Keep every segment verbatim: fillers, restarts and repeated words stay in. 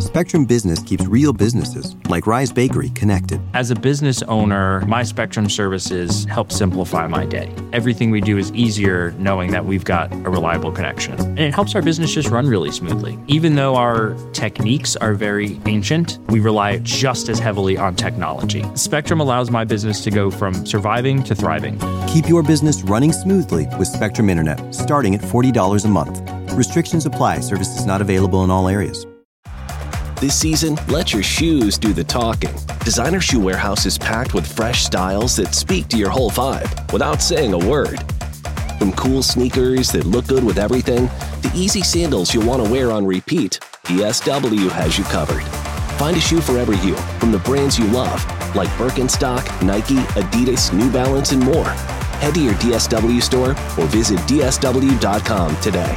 Spectrum Business keeps real businesses, like Rise Bakery, connected. As a business owner, my Spectrum services help simplify my day. Everything we do is easier knowing that we've got a reliable connection. And it helps our business just run really smoothly. Even though our techniques are very ancient, we rely just as heavily on technology. Spectrum allows my business to go from surviving to thriving. Keep your business running smoothly with Spectrum Internet, starting at forty dollars a month. Restrictions apply. Services not available in all areas. This season, let your shoes do the talking. Designer Shoe Warehouse is packed with fresh styles that speak to your whole vibe without saying a word. From cool sneakers that look good with everything to easy sandals you'll want to wear on repeat, D S W has you covered. Find a shoe for every you from the brands you love, like Birkenstock, Nike, Adidas, New Balance, and more. Head to your D S W store or visit D S W dot com today.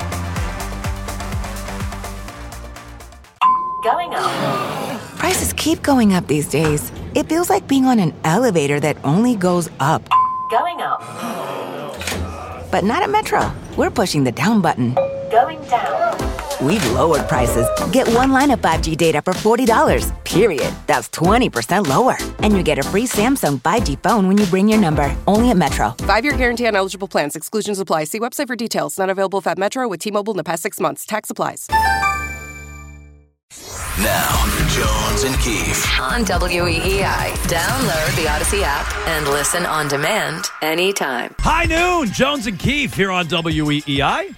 Going up. Prices keep going up these days. It feels like being on an elevator that only goes up. Going up. But not at Metro. We're pushing the down button. Going down. We've lowered prices. Get one line of five G data for forty dollars, period. That's twenty percent lower. And you get a free Samsung five G phone when you bring your number. Only at Metro. Five-year guarantee on eligible plans. Exclusions apply. See website for details. Not available if at Metro with T-Mobile in the past six months. Tax applies. Now, Jones and Keefe on W E E I. Download the Odyssey app and listen on demand anytime. High noon, Jones and Keefe here on W E E I.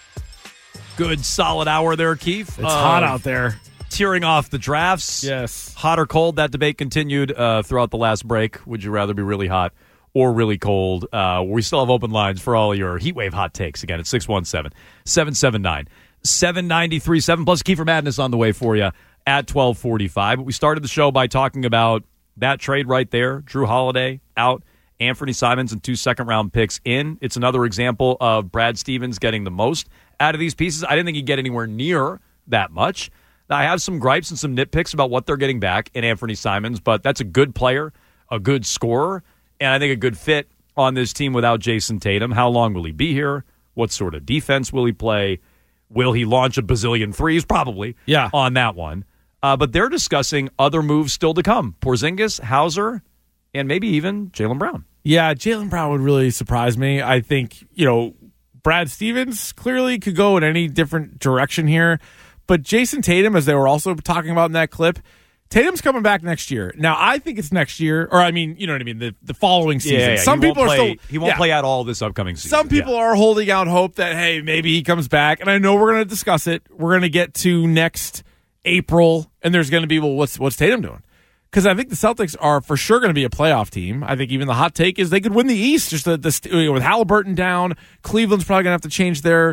Good solid hour there, Keefe. It's uh, hot out there. Tearing off the drafts. Yes. Hot or cold, that debate continued uh, throughout the last break. Would you rather be really hot or really cold? Uh, we still have open lines for all your heat wave hot takes. Again, it's six one seven, seven seven nine, seven nine three seven. Plus, Kiefer Madness on the way for you at twelve forty-five. But we started the show by talking about that trade right there. Drew Holiday out, Anthony Simons and two second-round picks in. It's another example of Brad Stevens getting the most out of these pieces. I didn't think he'd get anywhere near that much. Now, I have some gripes and some nitpicks about what they're getting back in Anthony Simons, but that's a good player, a good scorer, and I think a good fit on this team without Jason Tatum. How long will he be here? What sort of defense will he play? Will he launch a bazillion threes? Probably yeah. on that one. Uh, but they're discussing other moves still to come. Porzingis, Hauser, and maybe even Jaylen Brown. Yeah, Jaylen Brown would really surprise me. I think, you know, Brad Stevens clearly could go in any different direction here. But Jason Tatum, as they were also talking about in that clip, Tatum's coming back next year. Now, I think it's next year, or I mean, you know what I mean, the, the following season. Yeah, yeah, Some people are play, still... He won't yeah. play out all this upcoming season. Some people yeah. are holding out hope that, hey, maybe he comes back. And I know we're going to discuss it. We're going to get to next April, and there's going to be, well, what's what's Tatum doing? Because I think the Celtics are for sure going to be a playoff team. I think even the hot take is they could win the East. Just the, the you know, with Halliburton down, Cleveland's probably going to have to change their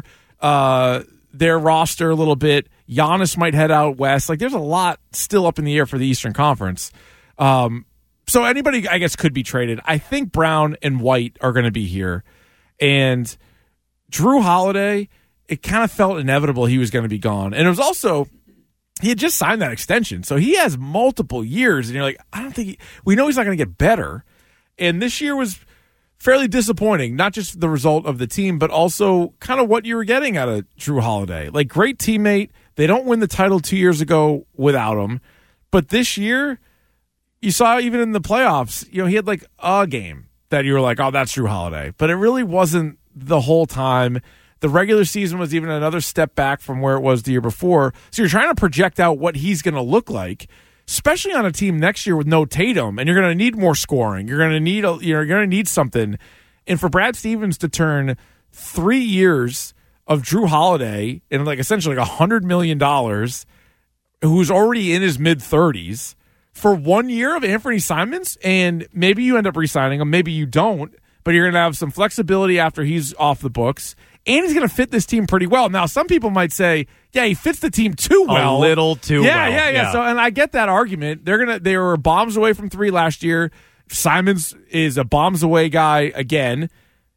uh, their roster a little bit. Giannis might head out west. Like, there's a lot still up in the air for the Eastern Conference. Um, so anybody, I guess, could be traded. I think Brown and White are going to be here, and Drew Holiday. It kind of felt inevitable he was going to be gone, and it was also. He had just signed that extension, so he has multiple years, and you're like, I don't think he, we know he's not going to get better. And this year was fairly disappointing, not just the result of the team, but also kind of what you were getting out of Drew Holiday. Like, great teammate. They don't win the title two years ago without him, but this year, you saw even in the playoffs, you know, he had like a game that you were like, oh, that's Drew Holiday, but it really wasn't the whole time. The regular season was even another step back from where it was the year before. So you're trying to project out what he's going to look like, especially on a team next year with no Tatum, and you're going to need more scoring. You're going to need a, you're going to need something. And for Brad Stevens to turn three years of Drew Holiday in like essentially like one hundred million dollars, who's already in his mid-thirties, for one year of Anthony Simons, and maybe you end up re-signing him, maybe you don't, but you're going to have some flexibility after he's off the books. And he's going to fit this team pretty well. Now, some people might say, yeah, he fits the team too well. A little too yeah, well. Yeah, yeah, yeah. yeah. So, and I get that argument. They're going to, they were bombs away from three last year. Simons is a bombs away guy again.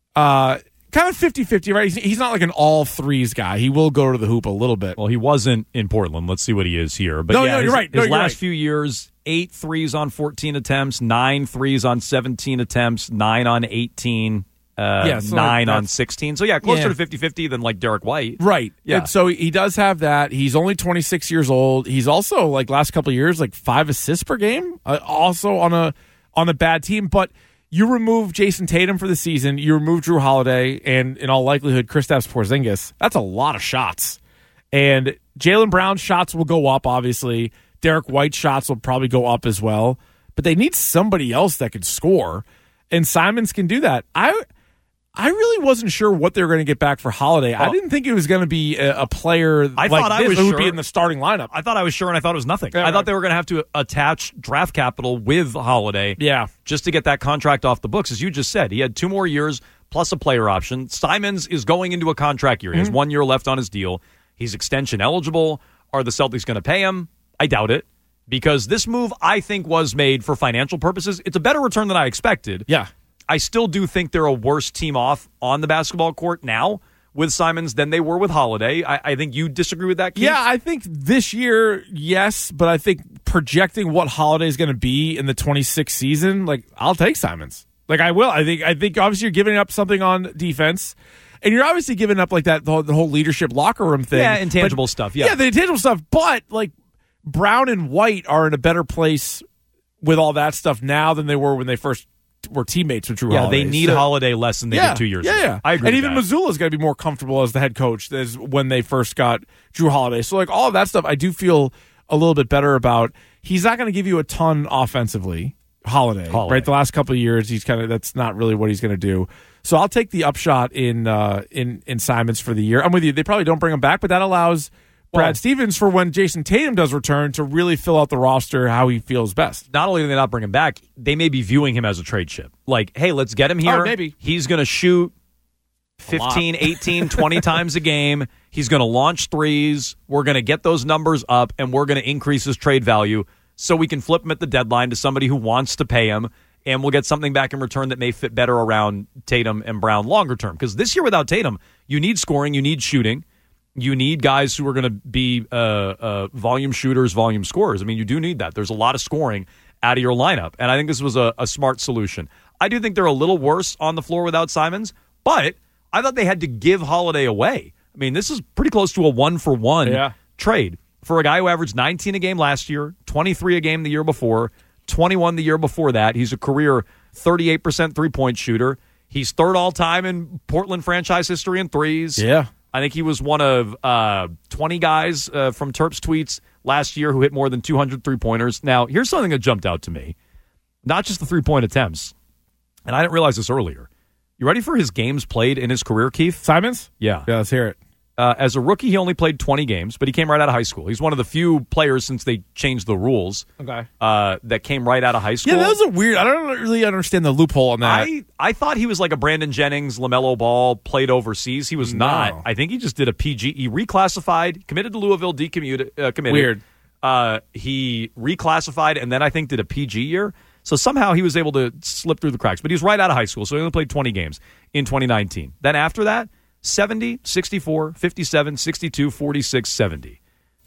Uh, kind of fifty-fifty, right? He's, he's not like an all threes guy. He will go to the hoop a little bit. Well, he wasn't in Portland. Let's see what he is here. But no, yeah, no, you're his, right. No, his you're last right. few years, eight threes on fourteen attempts, nine threes on seventeen attempts, nine on eighteen. uh, yeah, so nine like on sixteen. So, yeah, closer yeah. to fifty-fifty than like Derek White. Right. Yeah. And so he does have that. He's only twenty-six years old. He's also, like, last couple of years, like five assists per game, uh, also on a on a bad team. But you remove Jason Tatum for the season, you remove Drew Holiday, and in all likelihood, Kristaps Porzingis. That's a lot of shots. And Jaylen Brown's shots will go up, obviously. Derek White's shots will probably go up as well. But they need somebody else that can score. And Simons can do that. I I really wasn't sure what they were going to get back for Holiday. Oh. I didn't think it was going to be a, a player I like thought this I was who would sure. be in the starting lineup. I thought I was sure, and I thought it was nothing. Yeah, I thought right. they were going to have to attach draft capital with Holiday Yeah. just to get that contract off the books. As you just said, he had two more years plus a player option. Simons is going into a contract year. He has Mm-hmm. one year left on his deal. He's extension eligible. Are the Celtics going to pay him? I doubt it, because this move, I think, was made for financial purposes. It's a better return than I expected. Yeah. I still do think they're a worse team off on the basketball court now with Simons than they were with Holiday. I, I think you disagree with that, Keith? Yeah, I think this year, yes, but I think projecting what Holiday is going to be in the twenty-six season, like, I'll take Simons. Like, I will. I think, I think obviously you're giving up something on defense, and you're obviously giving up, like, that the whole, the whole leadership locker room thing. Yeah, intangible but, stuff, yeah. Yeah, the intangible stuff, but, like, Brown and White are in a better place with all that stuff now than they were when they first were teammates with Drew Yeah, Holiday. they need So- Holiday less than they yeah, did two years yeah, ago. Yeah, I agree And with even that. Missoula's going to be more comfortable as the head coach as when they first got Drew Holiday. So, like, all of that stuff, I do feel a little bit better about. He's not going to give you a ton offensively, Holiday, Holiday. right? The last couple of years, he's kind of that's not really what he's going to do. So I'll take the upshot in uh, in in Simons for the year. I'm with you. They probably don't bring him back, but that allows Brad Well- Stevens for when Jason Tatum does return to really fill out the roster how he feels best. Not only do they not bring him back, they may be viewing him as a trade chip. Like, hey, let's get him here. Oh, maybe. He's going to shoot fifteen, eighteen, twenty times a game. He's going to launch threes. We're going to get those numbers up, and we're going to increase his trade value so we can flip him at the deadline to somebody who wants to pay him, and we'll get something back in return that may fit better around Tatum and Brown longer term. Because this year without Tatum, you need scoring, you need shooting. You need guys who are going to be uh, uh, volume shooters, volume scorers. I mean, you do need that. There's a lot of scoring out of your lineup, and I think this was a, a smart solution. I do think they're a little worse on the floor without Simons, but I thought they had to give Holiday away. I mean, this is pretty close to a one-for-one Yeah. trade for a guy who averaged nineteen a game last year, twenty-three a game the year before, twenty-one the year before that. He's a career thirty-eight percent three-point shooter. He's third all-time in Portland franchise history in threes. Yeah. I think he was one of uh, twenty guys uh, from Terps tweets last year who hit more than two hundred three-pointers. Now, here's something that jumped out to me. Not just the three-point attempts, and I didn't realize this earlier. You ready for his games played in his career, Keith? Simons? Yeah. Yeah, let's hear it. Uh, as a rookie, he only played twenty games, but he came right out of high school. He's one of the few players since they changed the rules Okay. uh, that came right out of high school. Yeah, that was a weird. I don't really understand the loophole on that. I, I thought he was like a Brandon Jennings, LaMelo Ball, played overseas. He was No. not. I think he just did a P G. He reclassified, committed to Louisville, decommuted, uh, committed. Weird. Uh, he reclassified, and then I think did a P G year. So somehow he was able to slip through the cracks. But he was right out of high school, so he only played twenty games in twenty nineteen. Then after that, seventy, sixty-four, fifty-seven, sixty-two, forty-six, seventy.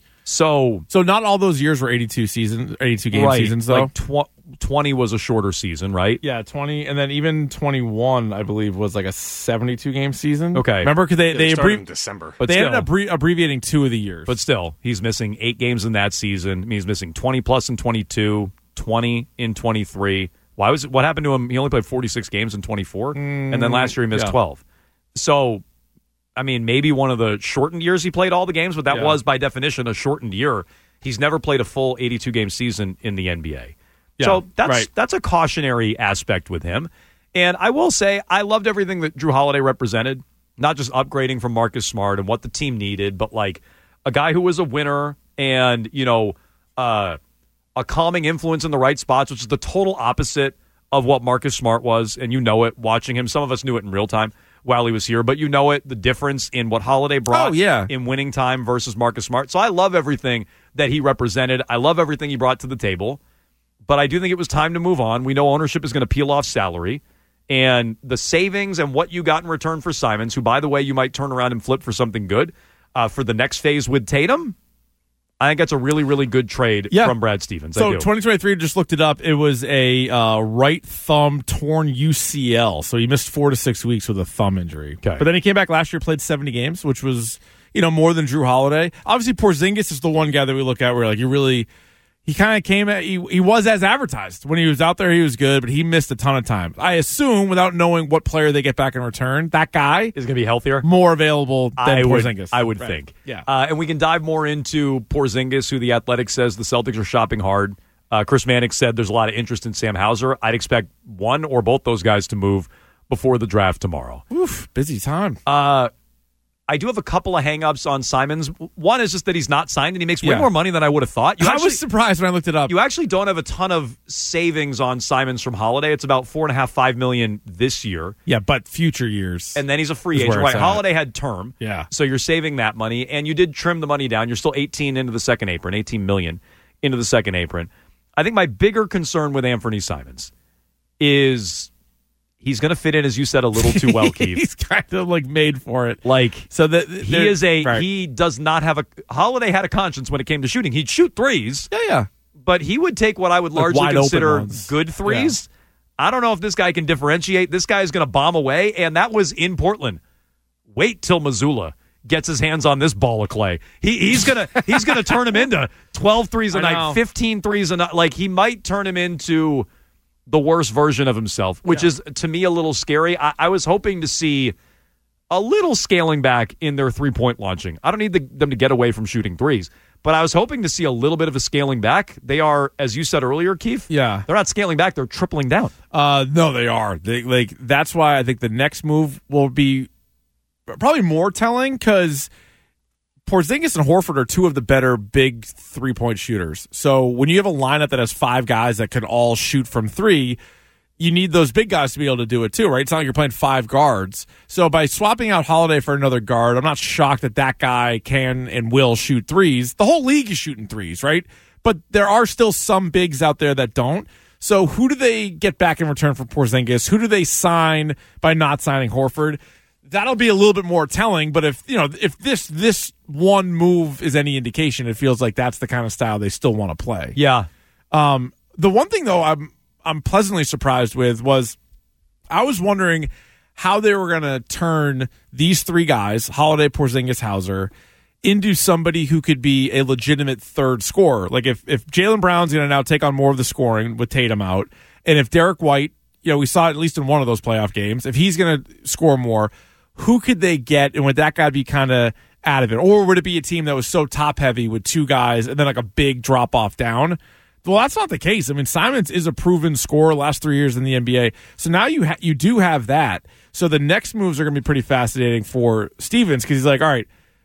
So So not all those years were eighty-two seasons, eighty-two game right, seasons though. like tw- twenty was a shorter season, right? Yeah, twenty, and then even twenty-one, I believe, was like a seventy-two game season. Okay. Remember because they They they, started abbrevi- in December. But they still, ended up bre- abbreviating two of the years. But still, he's missing eight games in that season. I mean, he's missing twenty plus in twenty-two, twenty in twenty-three. Why was it? What happened to him? He only played forty-six games in twenty-four, mm, and then last year he missed yeah. twelve. So, I mean, maybe one of the shortened years he played all the games, but that Yeah. was by definition a shortened year. He's never played a full eighty-two game season in the N B A. Yeah, so that's right. that's a cautionary aspect with him. And I will say, I loved everything that Drew Holiday represented. Not just upgrading from Marcus Smart and what the team needed, but like a guy who was a winner and, you know, uh, a calming influence in the right spots, which is the total opposite of what Marcus Smart was. And you know it watching him. Some of us knew it in real time while he was here, but you know it, the difference in what Holiday brought Oh, yeah. in winning time versus Marcus Smart. So I love everything that he represented. I love everything he brought to the table, but I do think it was time to move on. We know ownership is going to peel off salary, and the savings and what you got in return for Simons, who, by the way, you might turn around and flip for something good uh, for the next phase with Tatum, I think that's a really, really good trade yeah. from Brad Stevens. So I do. twenty twenty-three, just looked it up. It was a uh, right thumb torn U C L. So he missed four to six weeks with a thumb injury. Okay. But then he came back last year, played seventy games, which was, you know, more than Drew Holiday. Obviously, Porzingis is the one guy that we look at where like you really. He kind of came at, he, he was as advertised. When he was out there, he was good, but he missed a ton of time. I assume, without knowing what player they get back in return, that guy is going to be healthier, more available than I Porzingis. Would, I would right. think. Yeah. Uh, and we can dive more into Porzingis, who the Athletic says the Celtics are shopping hard. Uh, Chris Mannix said there's a lot of interest in Sam Hauser. I'd expect one or both those guys to move before the draft tomorrow. Oof, busy time. Uh, I do have a couple of hang-ups on Simons. One is just that he's not signed, and he makes way yeah. more money than I would have thought. You I actually, was surprised when I looked it up. You actually don't have a ton of savings on Simons from Holiday. It's about four and a half, five million this year. Yeah, but future years. And then he's a free agent. Right, Holiday had term. Yeah. So you're saving that money, and you did trim the money down. You're still eighteen into the second apron, eighteen million into the second apron. I think my bigger concern with Anthony Simons is he's going to fit in, as you said, a little too well, Keith. He's kind of like made for it. Like, so that he is a, right. he does not have a, Holiday had a conscience when it came to shooting. He'd shoot threes. Yeah, yeah. But he would take what I would like largely consider ones. good threes. Yeah. I don't know if this guy can differentiate. This guy is going to bomb away, and that was in Portland. Wait till Missoula gets his hands on this ball of clay. He, he's gonna he's gonna turn him into twelve threes a night, fifteen threes a night. Like he might turn him into the worst version of himself, which yeah. is to me a little scary. I, I was hoping to see a little scaling back in their three point launching. I don't need the, them to get away from shooting threes, but I was hoping to see a little bit of a scaling back. They are, as you said earlier, Keith. Yeah, they're not scaling back; they're tripling down. Uh, no, they are. They like that's why I think the next move will be probably more telling because Porzingis and Horford are two of the better big three-point shooters. So when you have a lineup that has five guys that could all shoot from three, you need those big guys to be able to do it too, right? It's not like you're playing five guards. So by swapping out Holiday for another guard, I'm not shocked that that guy can and will shoot threes. The whole league is shooting threes, right? But there are still some bigs out there that don't. So who do they get back in return for Porzingis? Who do they sign by not signing Horford? That'll be a little bit more telling, but if you know if this this one move is any indication, it feels like that's the kind of style they still want to play. Yeah. Um, the one thing though I'm I'm pleasantly surprised with was I was wondering how they were going to turn these three guys, Holiday, Porzingis, Hauser, into somebody who could be a legitimate third scorer. Like if if Jaylen Brown's going to now take on more of the scoring with Tatum out, and if Derek White, you know, we saw it at least in one of those playoff games, if he's going to score more. Who could they get, and would that guy be kind of out of it? Or would it be a team that was so top-heavy with two guys and then like a big drop-off down? Well, that's not the case. I mean, Simons is a proven scorer last three years in the N B A. So now you ha- you do have that. So the next moves are going to be pretty fascinating for Stevens because he's like, all right,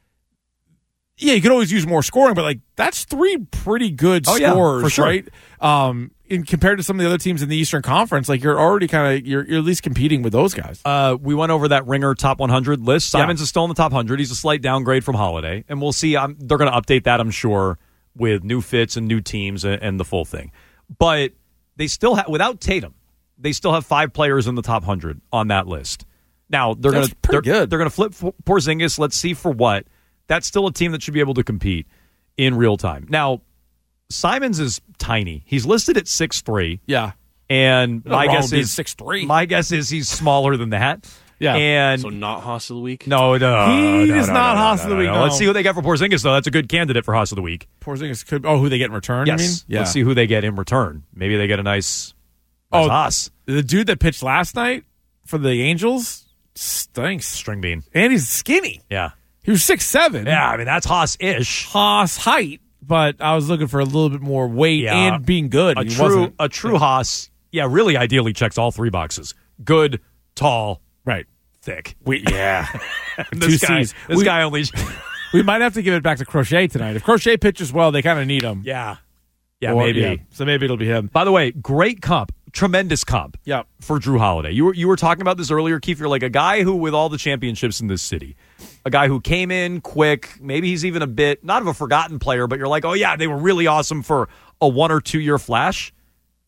yeah, you could always use more scoring, but like that's three pretty good oh, scorers, yeah, for sure. right? Um, in compared to some of the other teams in the Eastern Conference, like you're already kind of you're, you're at least competing with those guys. Uh, we went over that Ringer top one hundred list. Simons yeah. is still in the top one hundred. He's a slight downgrade from Holiday, and we'll see. Um, they're going to update that, I'm sure, with new fits and new teams and, and the full thing. But they still have, without Tatum, they still have five players in the top one hundred on that list. Now they're going to they're, good. They're going to flip Porzingis. Let's see for what. That's still a team that should be able to compete in real time. Now, Simons is tiny. He's listed at six three. Yeah. And no my guess is six three. My guess is he's smaller than that. Yeah. And so not Haas of the week? No, no. He no, is no, not no, Haas no, of the no, week. no. No. Let's see who they get for Porzingis, though. That's a good candidate for Haas of the week. Porzingis could. Oh, who they get in return? Yes. You mean? Yeah. Let's see who they get in return. Maybe they get a nice, nice oh, Haas. The dude that pitched last night for the Angels stinks. String bean. And he's skinny. Yeah. He was six seven. Yeah, I mean, that's Haas-ish. Haas height, but I was looking for a little bit more weight yeah. and being good. A he true, wasn't. a true Haas, yeah, really ideally checks all three boxes. Good, tall, right, thick. We, yeah. this Two guy, C's. This we, guy only... we might have to give it back to Crochet tonight. If Crochet pitches well, they kind of need him. Yeah. Yeah, or, maybe. Yeah. So maybe it'll be him. By the way, great comp. Tremendous comp yep. for Drew Holiday. You were you were talking about this earlier, Keith. You're like a guy who, with all the championships in this city, a guy who came in quick. Maybe he's even a bit, not of a forgotten player, but you're like, oh, yeah, they were really awesome for a one or two year flash.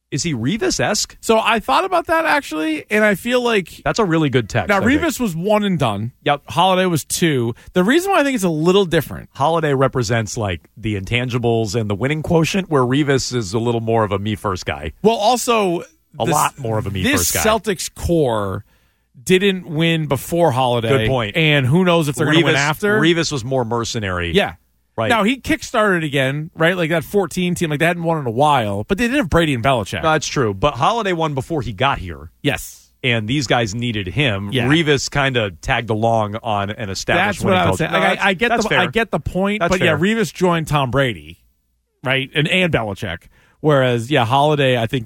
Is he Revis-esque? So I thought about that actually, and I feel like that's a really good text. Now I Revis think. was one and done. Yep. Holiday was two. The reason why I think it's a little different. Holiday represents like the intangibles and the winning quotient, where Revis is a little more of a me first guy. Well, also a this, lot more of a me this first guy. Celtics core didn't win before Holiday. Good point. And who knows if they're going to win after? Revis was more mercenary. Yeah. Right. Now, he kickstarted again, right? Like that fourteen team, like they hadn't won in a while, but they didn't have Brady and Belichick. No, that's true. But Holiday won before he got here. Yes. And these guys needed him. Yeah. Revis kind of tagged along on an established That's what winning I was culture. saying. No, Like, I, I get that's the fair. I get the point, That's but yeah, fair. Revis joined Tom Brady, right? And and Belichick. Whereas, yeah, Holiday, I think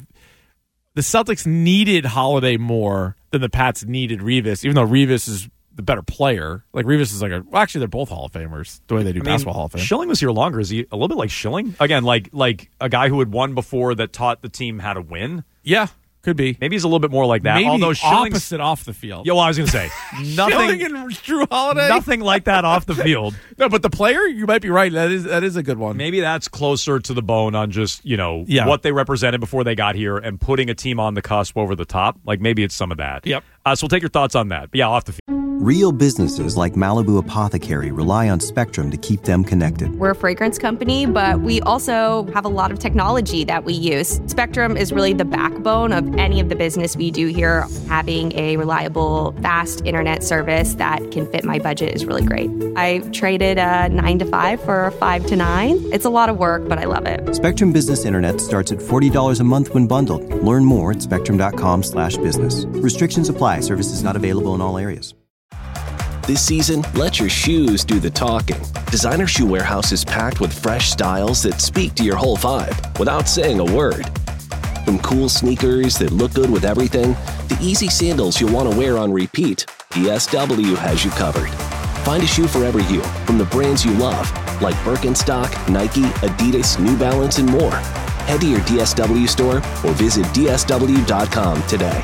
the Celtics needed Holiday more than the Pats needed Revis, even though Revis is the better player. Like Revis is like a well, actually they're both Hall of Famers the way they do I mean, basketball Hall of Fame. Schilling was here longer. Is he a little bit like Schilling? Again, like like a guy who had won before that taught the team how to win. Yeah, could be. Maybe he's a little bit more like that. Maybe Although Schilling's opposite off the field. Yeah, well, I was going to say nothing. Schilling and Drew Holiday, nothing like that off the field. No, but the player, you might be right. That is that is a good one. Maybe that's closer to the bone on just you know Yeah. what they represented before they got here and putting a team on the cusp over the top. Like maybe it's some of that. Yep. Uh, so we'll take your thoughts on that. But yeah, off the field. Real businesses like Malibu Apothecary rely on Spectrum to keep them connected. We're a fragrance company, but we also have a lot of technology that we use. Spectrum is really the backbone of any of the business we do here. Having a reliable, fast internet service that can fit my budget is really great. I traded a nine to five for a five to nine. It's a lot of work, but I love it. Spectrum Business Internet starts at forty dollars a month when bundled. Learn more at spectrum.com slash business. Restrictions apply. Services not available in all areas. This season, let your shoes do the talking. Designer Shoe Warehouse is packed with fresh styles that speak to your whole vibe without saying a word. From cool sneakers that look good with everything, to easy sandals you'll want to wear on repeat, D S W has you covered. Find a shoe for every you from the brands you love, like Birkenstock, Nike, Adidas, New Balance, and more. Head to your D S W store or visit D S W dot com today.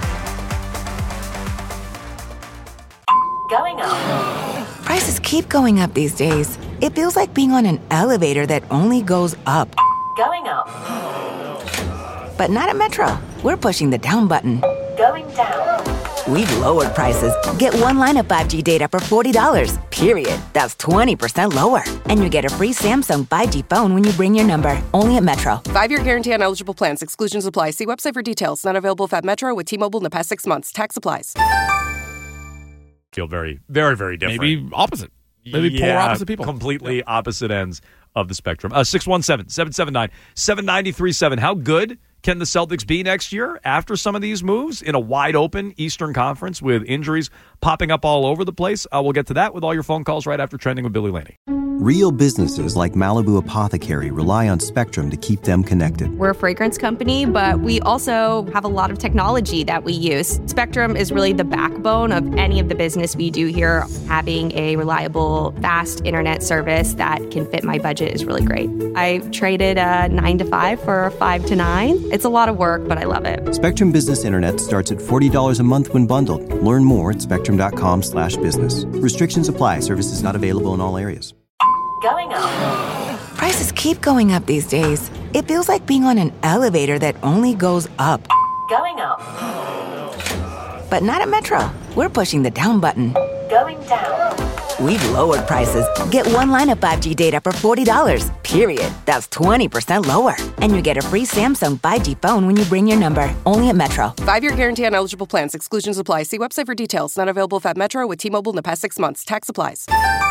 Going up. Prices keep going up these days. It feels like being on an elevator that only goes up. Going up. But not at Metro. We're pushing the down button. Going down. We've lowered prices. Get one line of five G data for forty dollars, period. That's twenty percent lower. And you get a free Samsung five G phone when you bring your number. Only at Metro. Five-year guarantee on eligible plans. Exclusions apply. See website for details. Not available at Metro with T-Mobile in the past six months. Tax applies. Feel very, very, very different. Maybe opposite. Maybe yeah, polar opposite people. Completely yeah. opposite ends of the spectrum. Uh, six one seven, seven seven nine, seven nine three seven. How good can the Celtics be next year after some of these moves in a wide open Eastern Conference with injuries popping up all over the place? Uh, we'll get to that with all your phone calls right after Trending with Billy Laney. Real businesses like Malibu Apothecary rely on Spectrum to keep them connected. We're a fragrance company, but we also have a lot of technology that we use. Spectrum is really the backbone of any of the business we do here. Having a reliable, fast internet service that can fit my budget is really great. I traded a nine to five for a five to nine. It's a lot of work, but I love it. Spectrum Business Internet starts at forty dollars a month when bundled. Learn more at spectrum.com slash business. Restrictions apply. Services not available in all areas. Going up. Prices keep going up these days. It feels like being on an elevator that only goes up. Going up. But not at Metro. We're pushing the down button. Going down. We've lowered prices. Get one line of five G data for forty dollars, period. That's twenty percent lower. And you get a free Samsung five G phone when you bring your number. Only at Metro. Five-year guarantee on eligible plans. Exclusions apply. See website for details. Not available at Metro with T-Mobile in the past six months. Tax applies.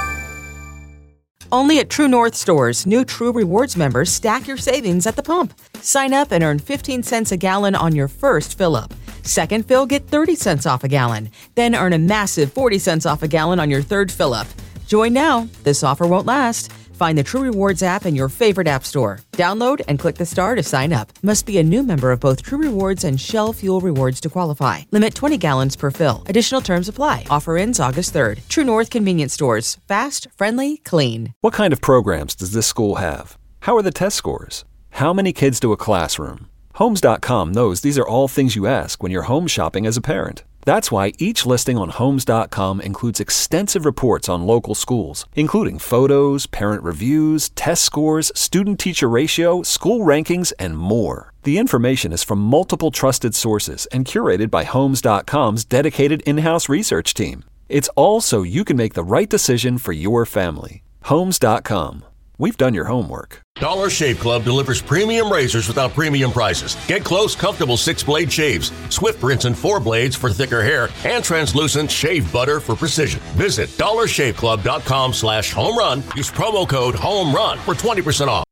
Only at True North stores, new True Rewards members stack your savings at the pump. Sign up and earn fifteen cents a gallon on your first fill-up. Second fill, get thirty cents off a gallon. Then earn a massive forty cents off a gallon on your third fill-up. Join now. This offer won't last. Find the True Rewards app in your favorite app store. Download and click the star to sign up. Must be a new member of both True Rewards and Shell Fuel Rewards to qualify. Limit twenty gallons per fill. Additional terms apply. Offer ends August third. True North Convenience Stores. Fast, friendly, clean. What kind of programs does this school have? How are the test scores? How many kids to a classroom? Homes dot com knows these are all things you ask when you're home shopping as a parent. That's why each listing on Homes dot com includes extensive reports on local schools, including photos, parent reviews, test scores, student-teacher ratio, school rankings, and more. The information is from multiple trusted sources and curated by Homes dot com's dedicated in-house research team. It's all so you can make the right decision for your family. Homes dot com. We've done your homework. Dollar Shave Club delivers premium razors without premium prices. Get close, comfortable six-blade shaves, swift rinse and four blades for thicker hair, and translucent shave butter for precision. Visit dollar shave club dot com slash home run. Use promo code HOME RUN for twenty percent off.